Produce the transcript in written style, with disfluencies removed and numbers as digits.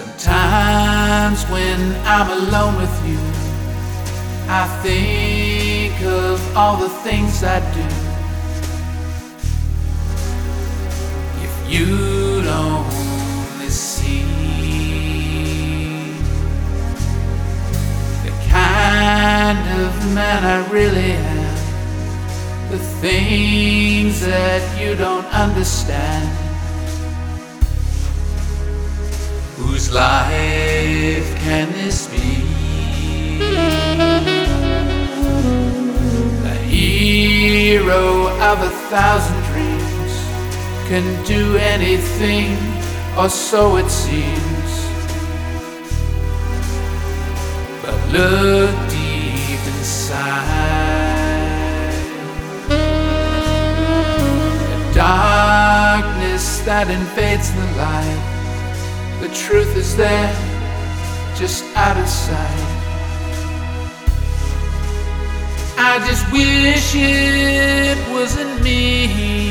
Sometimes when I'm alone with you, I think of all the things I do. If you'd only see the kind of man I really am, the things that you don't understand. Whose life can this be? The hero of 1,000 dreams can do anything, or so it seems. But look deep inside, the darkness that invades the light. The truth is there, just out of sight. I just wish it wasn't me.